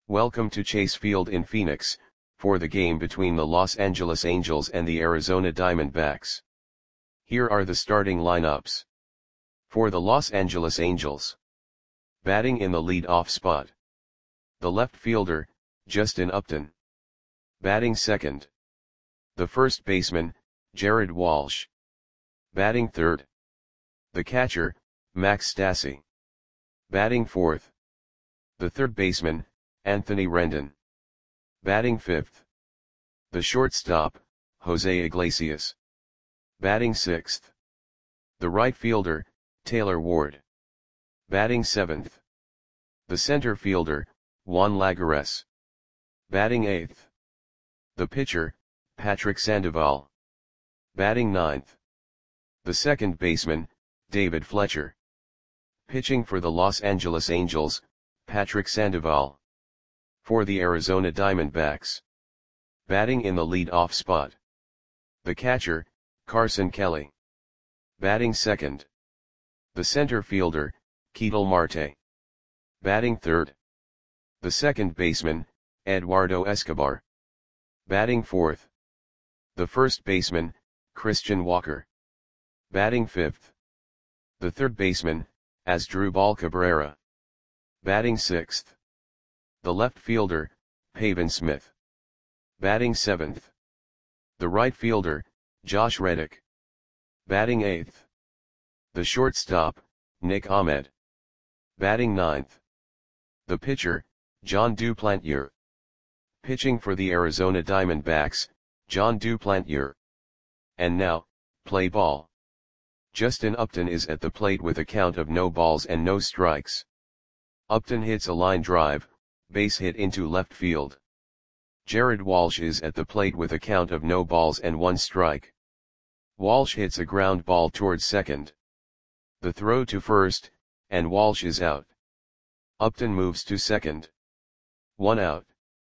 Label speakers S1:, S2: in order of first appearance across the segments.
S1: Welcome to Chase Field in Phoenix, for the game between the Los Angeles Angels and the Arizona Diamondbacks. Here are the starting lineups. For the Los Angeles Angels. Batting in the lead-off spot. The left fielder, Justin Upton. Batting second. The first baseman, Jared Walsh. Batting third. The catcher, Max Stassi. Batting fourth. The third baseman, Anthony Rendon. Batting fifth. The shortstop, Jose Iglesias. Batting sixth. The right fielder, Taylor Ward. Batting seventh. The center fielder, Juan Lagares. Batting eighth. The pitcher, Patrick Sandoval. Batting ninth. The second baseman, David Fletcher. Pitching for the Los Angeles Angels, Patrick Sandoval. For the Arizona Diamondbacks. Batting in the lead-off spot. The catcher, Carson Kelly. Batting second. The center fielder, Ketel Marte. Batting third. The second baseman, Eduardo Escobar. Batting fourth. The first baseman, Christian Walker. Batting fifth. The third baseman, Asdrubal Cabrera. Batting sixth. The left fielder, Pavin Smith. Batting seventh. The right fielder, Josh Reddick. Batting eighth. The shortstop, Nick Ahmed. Batting ninth. The pitcher, Jon Duplantier. Pitching for the Arizona Diamondbacks, Jon Duplantier. And now, play ball. Justin Upton is at the plate with a count of no balls and no strikes. Upton hits a line drive, base hit into left field. Jared Walsh is at the plate with a count of no balls and one strike. Walsh hits a ground ball towards second. The throw to first, and Walsh is out. Upton moves to second. 1 out.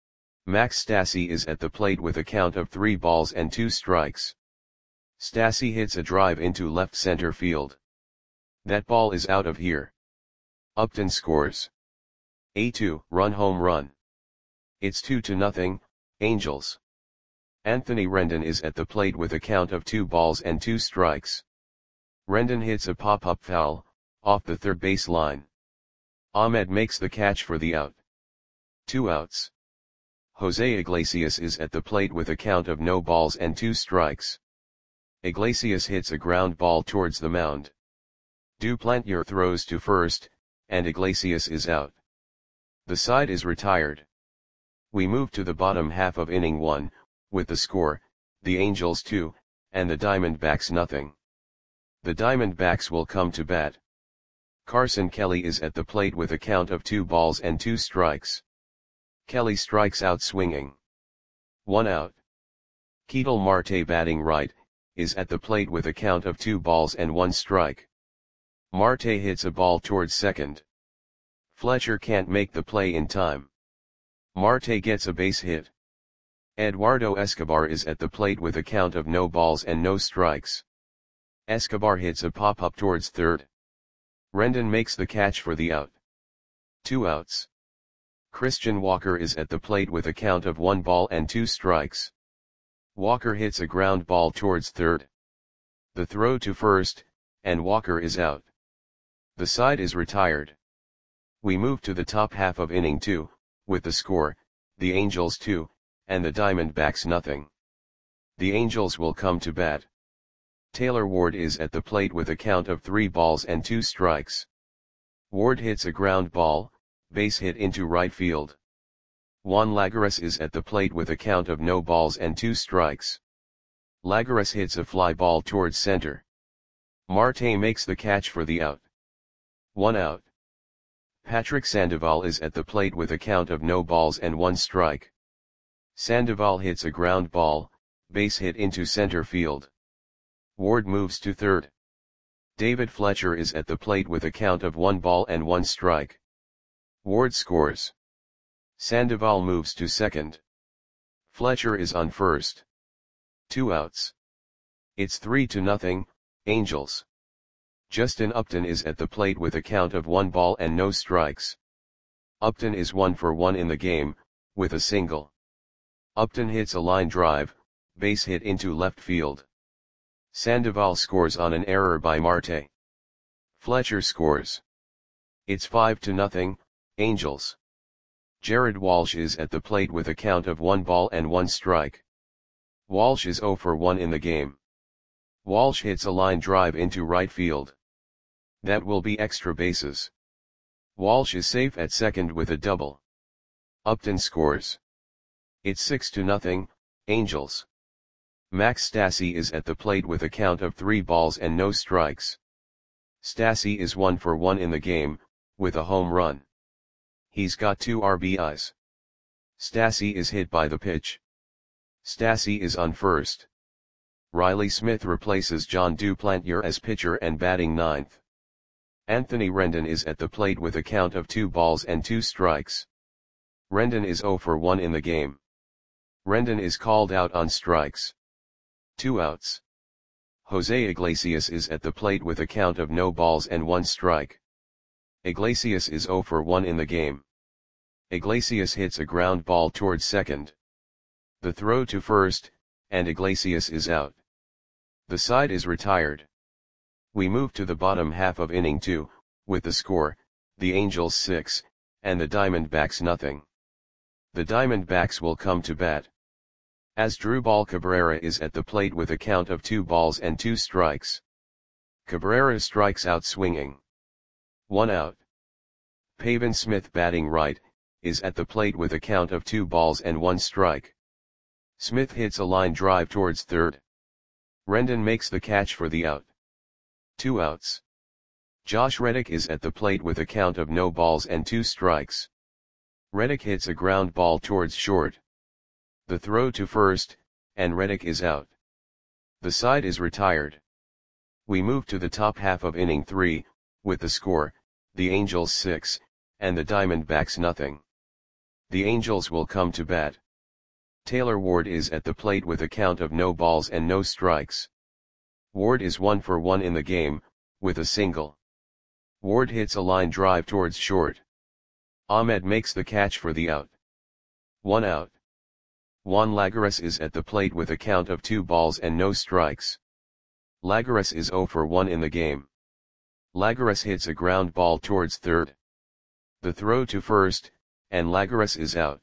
S1: Max Stassi is at the plate with a count of 3 balls and 2 strikes. Stassi hits a drive into left center field. That ball is out of here. Upton scores a 2-run home run. It's 2-0, Angels. Anthony Rendon is at the plate with a count of 2 balls and 2 strikes. Rendon hits a pop-up foul, off the third base line. Ahmed makes the catch for the out. 2 outs. Jose Iglesias is at the plate with a count of no balls and 2 strikes. Iglesias hits a ground ball towards the mound. Duplantier throws to first, and Iglesias is out. The side is retired. We move to the bottom half of inning 1, with the score, the Angels 2, and the Diamondbacks nothing. The Diamondbacks will come to bat. Carson Kelly is at the plate with a count of 2 balls and 2 strikes. Kelly strikes out swinging. 1 out. Ketel Marte batting right, is at the plate with a count of 2 balls and 1 strike. Marte hits a ball towards second. Fletcher can't make the play in time. Marte gets a base hit. Eduardo Escobar is at the plate with a count of no balls and no strikes. Escobar hits a pop-up towards third. Rendon makes the catch for the out. 2 outs. Christian Walker is at the plate with a count of 1 ball and 2 strikes. Walker hits a ground ball towards third. The throw to first, and Walker is out. The side is retired. We move to the top half of inning 2, with the score, the Angels 2, and the Diamondbacks nothing. The Angels will come to bat. Taylor Ward is at the plate with a count of 3 balls and 2 strikes. Ward hits a ground ball, base hit into right field. Juan Lagares is at the plate with a count of no balls and 2 strikes. Lagares hits a fly ball towards center. Marte makes the catch for the out. 1 out. Patrick Sandoval is at the plate with a count of no balls and 1 strike. Sandoval hits a ground ball, base hit into center field. Ward moves to third. David Fletcher is at the plate with a count of 1 ball and 1 strike. Ward scores. Sandoval moves to second. Fletcher is on first. 2 outs. It's 3-0, Angels. Justin Upton is at the plate with a count of 1 ball and no strikes. Upton is 1 for 1 in the game, with a single. Upton hits a line drive, base hit into left field. Sandoval scores on an error by Marte. Fletcher scores. It's 5-0, Angels. Jared Walsh is at the plate with a count of 1 ball and 1 strike. Walsh is 0 for 1 in the game. Walsh hits a line drive into right field. That will be extra bases. Walsh is safe at second with a double. Upton scores. It's 6-0, Angels. Max Stassi is at the plate with a count of 3 balls and no strikes. Stassi is 1 for 1 in the game, with a home run. He's got 2 RBIs. Stassi is hit by the pitch. Stassi is on first. Riley Smith replaces John Duplantier as pitcher and batting ninth. Anthony Rendon is at the plate with a count of 2 balls and 2 strikes. Rendon is 0 for 1 in the game. Rendon is called out on strikes. 2 outs. Jose Iglesias is at the plate with a count of no balls and 1 strike. Iglesias is 0 for 1 in the game. Iglesias hits a ground ball towards second. The throw to first, and Iglesias is out. The side is retired. We move to the bottom half of inning 2, with the score, the Angels 6, and the Diamondbacks nothing. The Diamondbacks will come to bat. Asdrubal Cabrera is at the plate with a count of 2 balls and 2 strikes. Cabrera strikes out swinging. 1 out. Pavin Smith batting right, is at the plate with a count of 2 balls and 1 strike. Smith hits a line drive towards third. Rendon makes the catch for the out. 2 outs. Josh Reddick is at the plate with a count of no balls and 2 strikes. Reddick hits a ground ball towards short. The throw to first, and Reddick is out. The side is retired. We move to the top half of inning 3, with the score, the Angels 6, and the Diamondbacks nothing. The Angels will come to bat. Taylor Ward is at the plate with a count of no balls and no strikes. Ward is 1 for 1 in the game, with a single. Ward hits a line drive towards short. Ahmed makes the catch for the out. 1 out. Juan Lagares is at the plate with a count of 2 balls and no strikes. Lagares is 0 for 1 in the game. Lagares hits a ground ball towards third. The throw to first, and Lagares is out.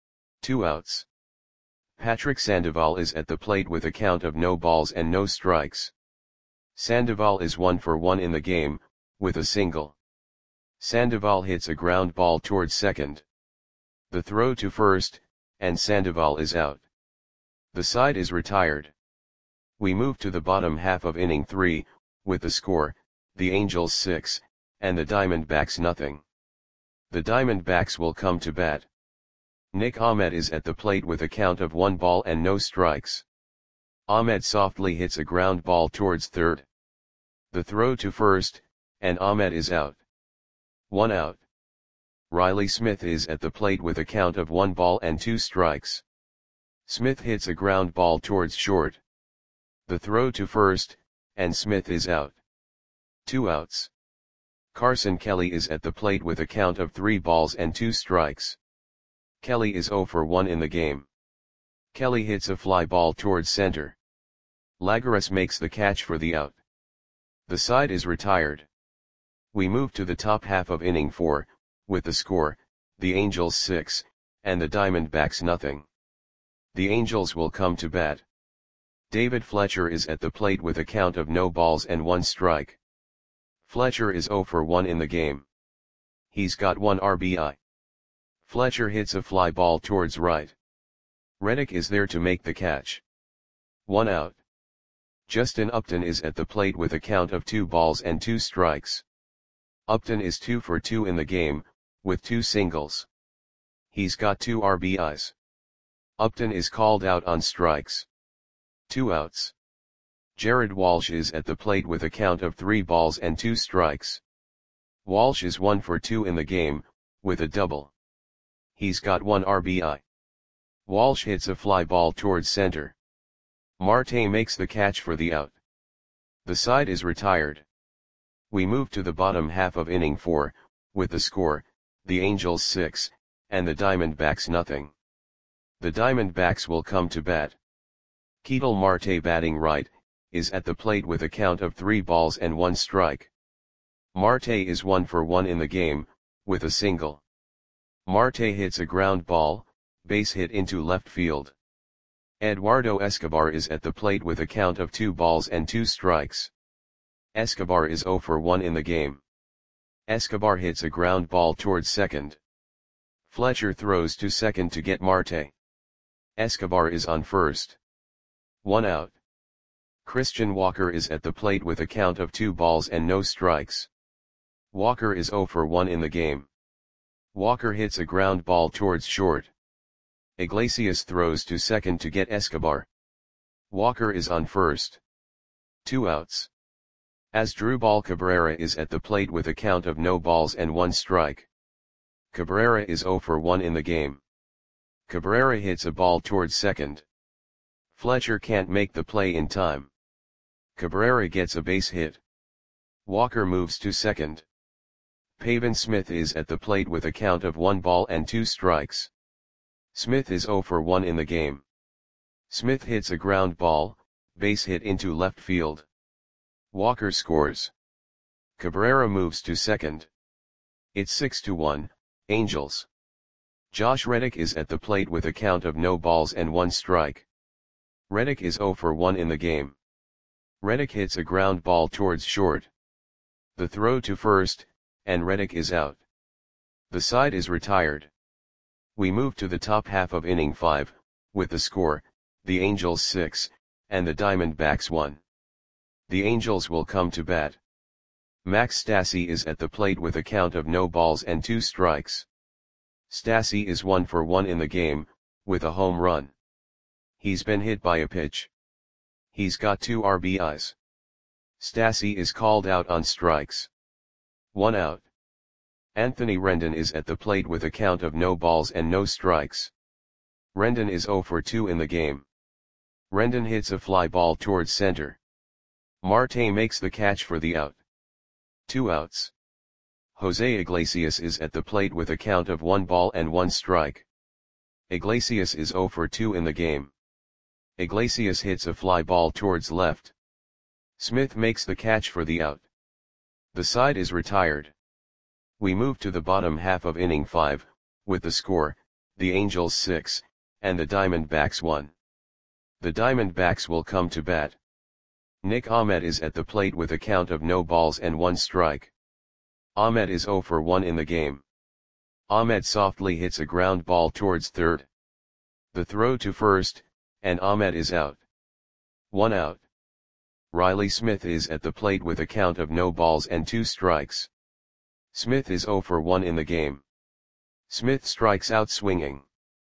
S1: 2 outs. Patrick Sandoval is at the plate with a count of no balls and no strikes. Sandoval is 1 for 1 in the game, with a single. Sandoval hits a ground ball towards second. The throw to first, and Sandoval is out. The side is retired. We move to the bottom half of inning 3, with the score, the Angels 6, and the Diamondbacks nothing. The Diamondbacks will come to bat. Nick Ahmed is at the plate with a count of 1 ball and no strikes. Ahmed softly hits a ground ball towards third. The throw to first, and Ahmed is out. 1 out. Riley Smith is at the plate with a count of 1 ball and 2 strikes. Smith hits a ground ball towards short. The throw to first, and Smith is out. 2 outs. Carson Kelly is at the plate with a count of 3 balls and 2 strikes. Kelly is 0 for 1 in the game. Kelly hits a fly ball towards center. Lagares makes the catch for the out. The side is retired. We move to the top half of inning 4, with the score, the Angels 6, and the Diamondbacks nothing. The Angels will come to bat. David Fletcher is at the plate with a count of no balls and 1 strike. Fletcher is 0 for 1 in the game. He's got 1 RBI. Fletcher hits a fly ball towards right. Reddick is there to make the catch. 1 out. Justin Upton is at the plate with a count of 2 balls and 2 strikes. Upton is 2 for 2 in the game, with 2 singles. He's got 2 RBIs. Upton is called out on strikes. 2 outs. Jared Walsh is at the plate with a count of 3 balls and 2 strikes. Walsh is 1 for 2 in the game, with a double. He's got 1 RBI. Walsh hits a fly ball towards center. Marte makes the catch for the out. The side is retired. We move to the bottom half of inning 4, with the score, the Angels 6, and the Diamondbacks nothing. The Diamondbacks will come to bat. Ketel Marte batting right, is at the plate with a count of 3 balls and 1 strike. Marte is 1 for 1 in the game, with a single. Marte hits a ground ball, base hit into left field. Eduardo Escobar is at the plate with a count of 2 balls and 2 strikes. Escobar is 0 for 1 in the game. Escobar hits a ground ball towards second. Fletcher throws to second to get Marte. Escobar is on first. 1 out. Christian Walker is at the plate with a count of 2 balls and no strikes. Walker is 0 for 1 in the game. Walker hits a ground ball towards short. Iglesias throws to second to get Escobar. Walker is on first. 2 outs. Asdrubal Cabrera is at the plate with a count of no balls and 1 strike. Cabrera is 0 for 1 in the game. Cabrera hits a ball towards second. Fletcher can't make the play in time. Cabrera gets a base hit. Walker moves to second. Pavin Smith is at the plate with a count of 1 ball and 2 strikes. Smith is 0 for 1 in the game. Smith hits a ground ball, base hit into left field. Walker scores. Cabrera moves to second. It's 6-1, Angels. Josh Reddick is at the plate with a count of no balls and 1 strike. Reddick is 0 for 1 in the game. Reddick hits a ground ball towards short. The throw to first, and Reddick is out. The side is retired. We move to the top half of inning 5, with the score, the Angels 6, and the Diamondbacks 1. The Angels will come to bat. Max Stassi is at the plate with a count of no balls and 2 strikes. Stassi is 1 for 1 in the game, with a home run. He's been hit by a pitch. He's got 2 RBIs. Stassi is called out on strikes. 1 out. Anthony Rendon is at the plate with a count of no balls and no strikes. Rendon is 0 for 2 in the game. Rendon hits a fly ball towards center. Marte makes the catch for the out. 2 outs. Jose Iglesias is at the plate with a count of 1 ball and 1 strike. Iglesias is 0 for 2 in the game. Iglesias hits a fly ball towards left. Smith makes the catch for the out. The side is retired. We move to the bottom half of inning 5, with the score, the Angels 6, and the Diamondbacks 1. The Diamondbacks will come to bat. Nick Ahmed is at the plate with a count of no balls and 1 strike. Ahmed is 0 for 1 in the game. Ahmed softly hits a ground ball towards third. The throw to first, and Ahmed is out. 1 out. Riley Smith is at the plate with a count of no balls and 2 strikes. Smith is 0 for 1 in the game. Smith strikes out swinging.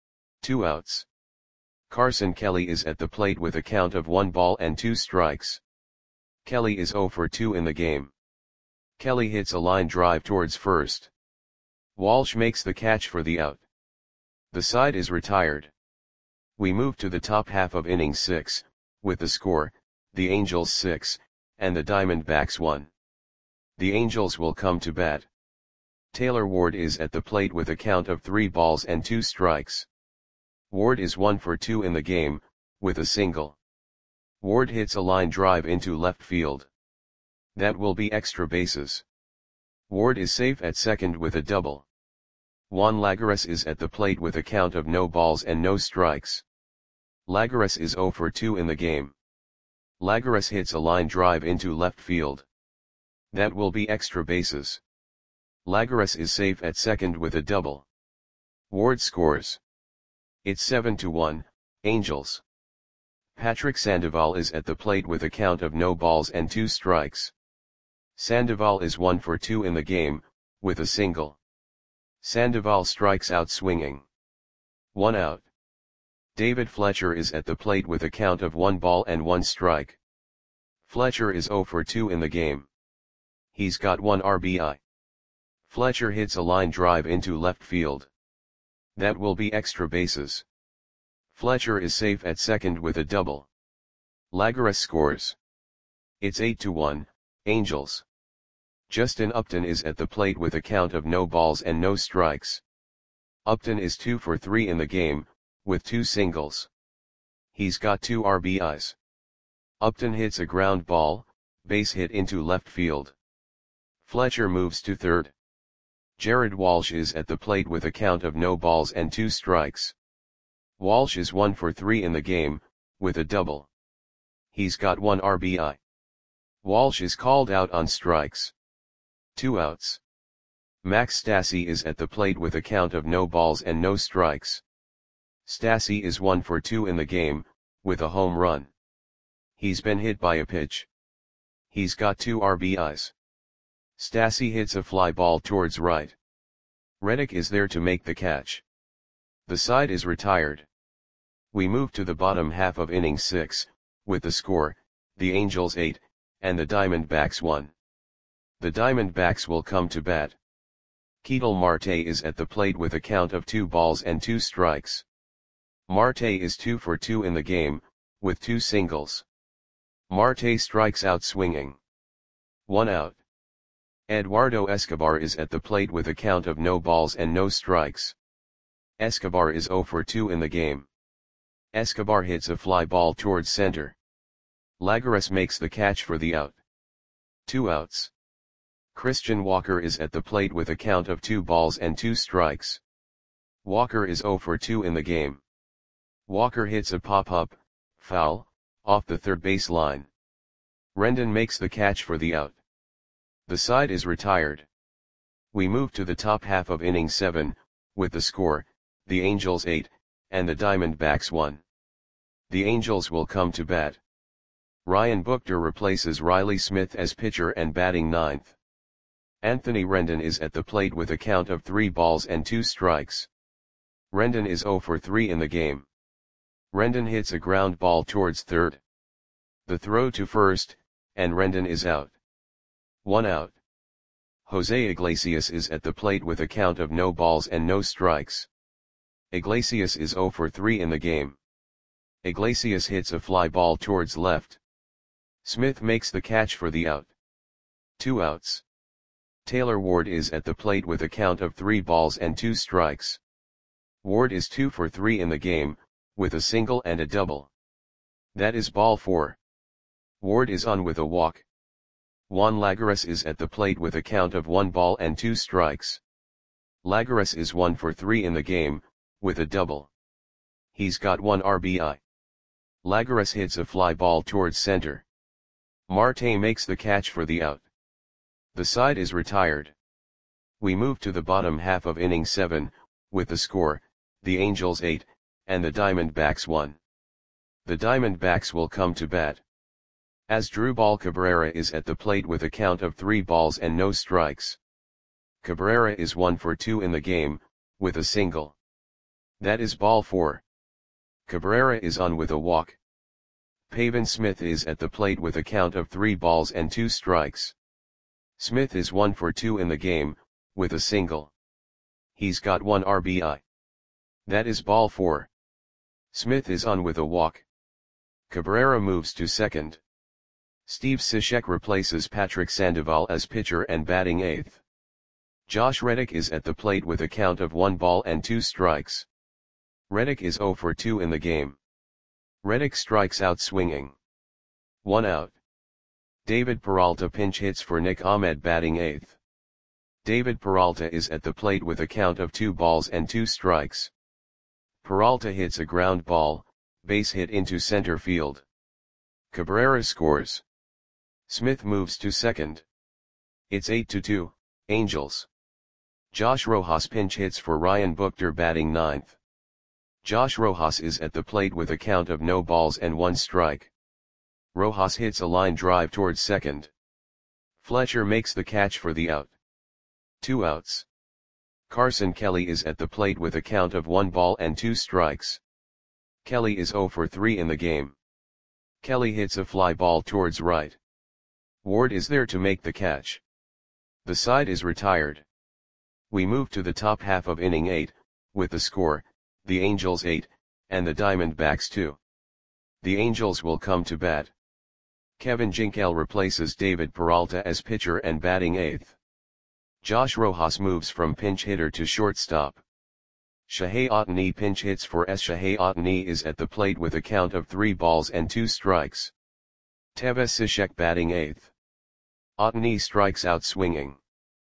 S1: 2 outs. Carson Kelly is at the plate with a count of 1 ball and 2 strikes. Kelly is 0 for 2 in the game. Kelly hits a line drive towards first. Walsh makes the catch for the out. The side is retired. We move to the top half of inning 6, with the score, the Angels 6, and the Diamondbacks 1. The Angels will come to bat. Taylor Ward is at the plate with a count of 3 balls and 2 strikes. Ward is 1 for 2 in the game, with a single. Ward hits a line drive into left field. That will be extra bases. Ward is safe at second with a double. Juan Lagares is at the plate with a count of no balls and no strikes. Lagares is 0 for 2 in the game. Lagares hits a line drive into left field. That will be extra bases. Lagares is safe at second with a double. Ward scores. It's 7-1, Angels. Patrick Sandoval is at the plate with a count of no balls and 2 strikes. Sandoval is 1 for 2 in the game, with a single. Sandoval strikes out swinging. 1 out. David Fletcher is at the plate with a count of 1 ball and 1 strike. Fletcher is 0 for 2 in the game. He's got 1 RBI. Fletcher hits a line drive into left field. That will be extra bases. Fletcher is safe at second with a double. Lagares scores. It's 8-1, Angels. Justin Upton is at the plate with a count of no balls and no strikes. Upton is 2 for 3 in the game, with 2 singles. He's got 2 RBIs. Upton hits a ground ball, base hit into left field. Fletcher moves to third. Jared Walsh is at the plate with a count of no balls and 2 strikes. Walsh is 1 for 3 in the game, with a double. He's got 1 RBI. Walsh is called out on strikes. 2 outs. Max Stassi is at the plate with a count of no balls and no strikes. Stassi is 1 for 2 in the game, with a home run. He's been hit by a pitch. He's got 2 RBIs. Stassi hits a fly ball towards right. Reddick is there to make the catch. The side is retired. We move to the bottom half of inning 6, with the score, the Angels 8, and the Diamondbacks 1. The Diamondbacks will come to bat. Ketel Marte is at the plate with a count of 2 balls and 2 strikes. Marte is 2 for 2 in the game, with 2 singles. Marte strikes out swinging. 1 out. Eduardo Escobar is at the plate with a count of no balls and no strikes. Escobar is 0 for 2 in the game. Escobar hits a fly ball towards center. Lagares makes the catch for the out. 2 outs. Christian Walker is at the plate with a count of 2 balls and 2 strikes. Walker is 0 for 2 in the game. Walker hits a pop-up, foul, off the third base line. Rendon makes the catch for the out. The side is retired. We move to the top half of inning 7, with the score, the Angels 8, and the Diamondbacks 1. The Angels will come to bat. Ryan Buchter replaces Riley Smith as pitcher and batting 9th. Anthony Rendon is at the plate with a count of 3 balls and 2 strikes. Rendon is 0 for 3 in the game. Rendon hits a ground ball towards third. The throw to first, and Rendon is out. 1 out. Jose Iglesias is at the plate with a count of no balls and no strikes. Iglesias is 0 for 3 in the game. Iglesias hits a fly ball towards left. Smith makes the catch for the out. 2 outs. Taylor Ward is at the plate with a count of 3 balls and 2 strikes. Ward is 2 for 3 in the game, with a single and a double. That is ball 4. Ward is on with a walk. Juan Lagares is at the plate with a count of 1 ball and 2 strikes. Lagares is 1 for 3 in the game, with a double. He's got 1 RBI. Lagares hits a fly ball towards center. Marte makes the catch for the out. The side is retired. We move to the bottom half of inning 7, with the score, the Angels 8, and the Diamondbacks 1. The Diamondbacks will come to bat. Asdrubal Cabrera is at the plate with a count of 3 balls and no strikes. Cabrera is 1 for 2 in the game, with a single. That is ball 4. Cabrera is on with a walk. Pavin Smith is at the plate with a count of 3 balls and 2 strikes. Smith is 1 for 2 in the game, with a single. He's got 1 RBI. That is ball 4. Smith is on with a walk. Cabrera moves to second. Steve Cishek replaces Patrick Sandoval as pitcher and batting 8th. Josh Reddick is at the plate with a count of 1 ball and 2 strikes. Reddick is 0 for 2 in the game. Reddick strikes out swinging. 1 out. David Peralta pinch hits for Nick Ahmed batting 8th. David Peralta is at the plate with a count of 2 balls and 2 strikes. Peralta hits a ground ball, base hit into center field. Cabrera scores. Smith moves to second. It's 8-2, Angels. Josh Rojas pinch hits for Ryan Buchter batting 9th. Josh Rojas is at the plate with a count of no balls and 1 strike. Rojas hits a line drive towards second. Fletcher makes the catch for the out. 2 outs. Carson Kelly is at the plate with a count of 1 ball and 2 strikes. Kelly is 0 for 3 in the game. Kelly hits a fly ball towards right. Ward is there to make the catch. The side is retired. We move to the top half of inning 8, with the score, the Angels 8, and the Diamondbacks 2. The Angels will come to bat. Kevin Jinkel replaces David Peralta as pitcher and batting eighth. Josh Rojas moves from pinch hitter to shortstop. Shohei Ohtani pinch hits for S. Shohei Ohtani is at the plate with a count of 3 balls and 2 strikes. Tevez Cishek batting eighth. Ohtani strikes out swinging.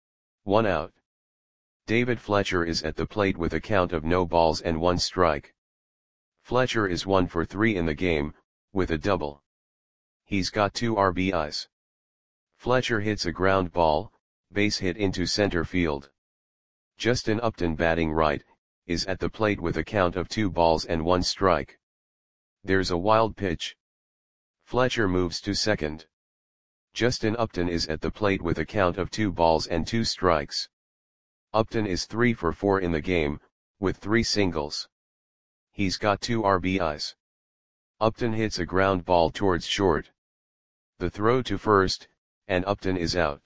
S1: 1 out. David Fletcher is at the plate with a count of no balls and 1 strike. Fletcher is 1 for 3 in the game, with a double. He's got 2 RBIs. Fletcher hits a ground ball, base hit into center field. Justin Upton batting right, is at the plate with a count of 2 balls and 1 strike. There's a wild pitch. Fletcher moves to second. Justin Upton is at the plate with a count of 2 balls and 2 strikes. Upton is 3 for 4 in the game, with 3 singles. He's got 2 RBIs. Upton hits a ground ball towards short. The throw to first, and Upton is out.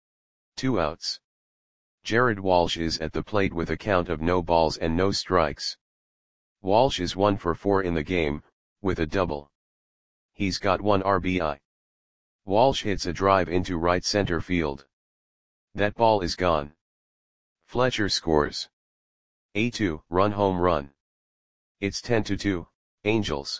S1: 2 outs. Jared Walsh is at the plate with a count of no balls and no strikes. Walsh is 1 for 4 in the game, with a double. He's got 1 RBI. Walsh hits a drive into right center field. That ball is gone. Fletcher scores a 2-run home run. It's 10-2, Angels.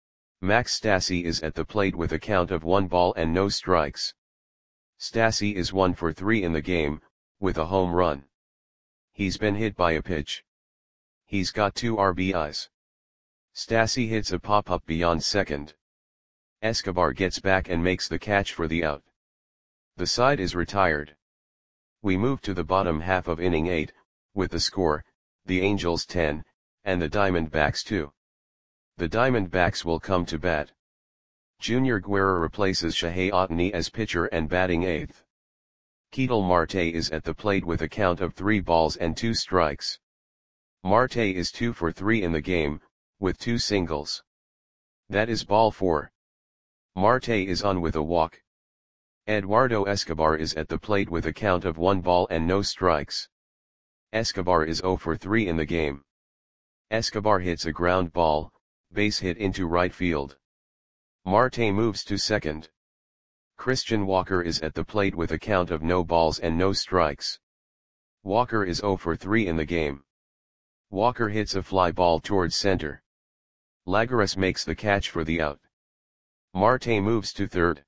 S1: Max Stassi is at the plate with a count of 1 ball and no strikes. Stassi is 1 for 3 in the game, with a home run. He's been hit by a pitch. He's got 2 RBIs. Stassi hits a pop-up beyond second. Escobar gets back and makes the catch for the out. The side is retired. We move to the bottom half of inning 8, with the score, the Angels 10, and the Diamondbacks 2. The Diamondbacks will come to bat. Junior Guerra replaces Shohei Ohtani as pitcher and batting eighth. Ketel Marte is at the plate with a count of 3 balls and 2 strikes. Marte is 2 for 3 in the game, with 2 singles. That is ball 4. Marte is on with a walk. Eduardo Escobar is at the plate with a count of 1 ball and no strikes. Escobar is 0 for 3 in the game. Escobar hits a ground ball, base hit into right field. Marte moves to second. Christian Walker is at the plate with a count of no balls and no strikes. Walker is 0 for 3 in the game. Walker hits a fly ball towards center. Lagares makes the catch for the out. Marte moves to third.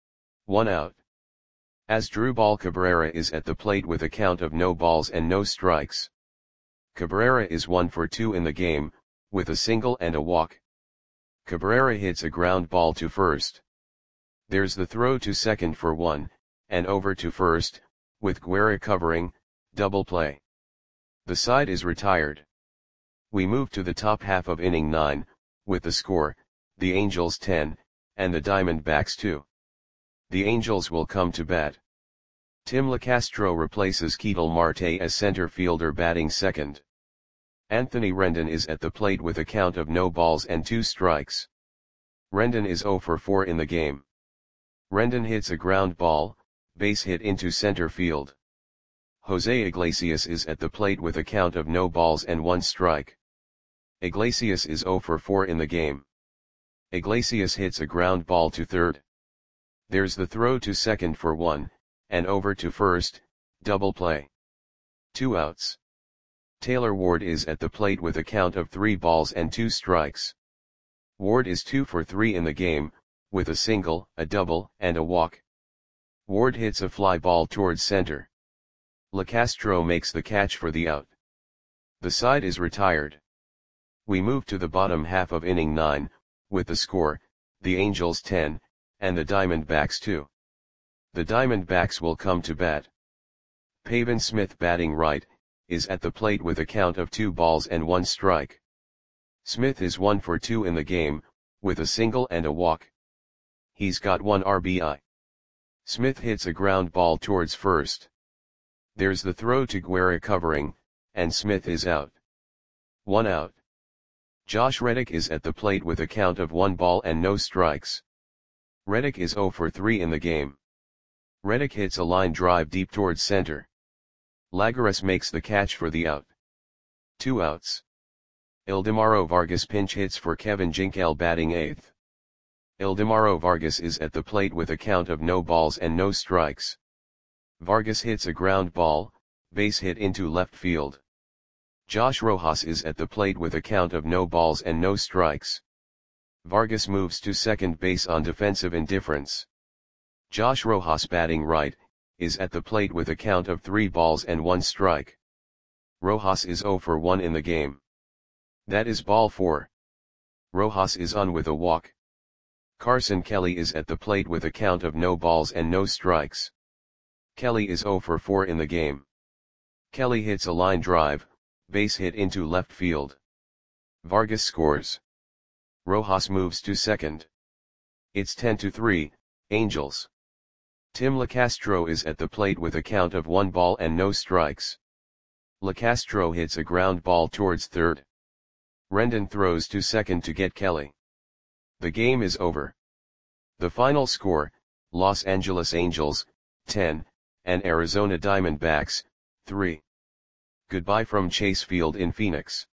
S1: 1 out. Asdrubal Cabrera is at the plate with a count of no balls and no strikes. Cabrera is 1 for 2 in the game, with a single and a walk. Cabrera hits a ground ball to first. There's the throw to second for 1, and over to first, with Guerra covering, double play. The side is retired. We move to the top half of inning 9, with the score, the Angels 10, and the Diamondbacks 2. The Angels will come to bat. Tim LeCastro replaces Ketel Marte as center fielder batting second. Anthony Rendon is at the plate with a count of no balls and 2 strikes. Rendon is 0 for 4 in the game. Rendon hits a ground ball, base hit into center field. Jose Iglesias is at the plate with a count of no balls and 1 strike. Iglesias is 0 for 4 in the game. Iglesias hits a ground ball to third. There's the throw to second for 1, and over to first, double play. 2 outs. Taylor Ward is at the plate with a count of 3 balls and 2 strikes. Ward is 2 for 3 in the game, with a single, a double, and a walk. Ward hits a fly ball towards center. LeCastro makes the catch for the out. The side is retired. We move to the bottom half of inning 9, with the score, the Angels 10, and the Diamondbacks 2. The Diamondbacks will come to bat. Pavin Smith batting right, is at the plate with a count of 2 balls and 1 strike. Smith is 1 for 2 in the game, with a single and a walk. He's got 1 RBI. Smith hits a ground ball towards first. There's the throw to Guerra covering, and Smith is out. 1 out. Josh Reddick is at the plate with a count of 1 ball and no strikes. Reddick is 0 for 3 in the game. Reddick hits a line drive deep towards center. Lagares makes the catch for the out. 2 outs. Ildemaro Vargas pinch hits for Kevin Jinkel batting eighth. Ildemaro Vargas is at the plate with a count of no balls and no strikes. Vargas hits a ground ball, base hit into left field. Josh Rojas is at the plate with a count of no balls and no strikes. Vargas moves to second base on defensive indifference. Josh Rojas, batting right, is at the plate with a count of 3 balls and 1 strike. Rojas is 0 for 1 in the game. That is ball 4. Rojas is on with a walk. Carson Kelly is at the plate with a count of no balls and no strikes. Kelly is 0 for 4 in the game. Kelly hits a line drive, base hit into left field. Vargas scores. Rojas moves to second. It's 10-3, Angels. Tim Lacastro is at the plate with a count of 1 ball and no strikes. Lacastro hits a ground ball towards third. Rendon throws to second to get Kelly. The game is over. The final score, Los Angeles Angels, 10, and Arizona Diamondbacks, 3. Goodbye from Chase Field in Phoenix.